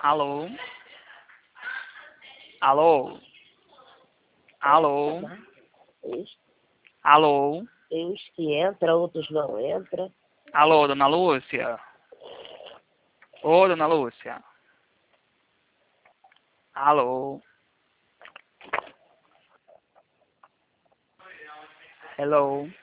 Alô? Alô? Alô? Uns, Alô? tem uns que entra, outros não entra. Alô, dona Lúcia? Ô, dona Lúcia? Alô? Hello?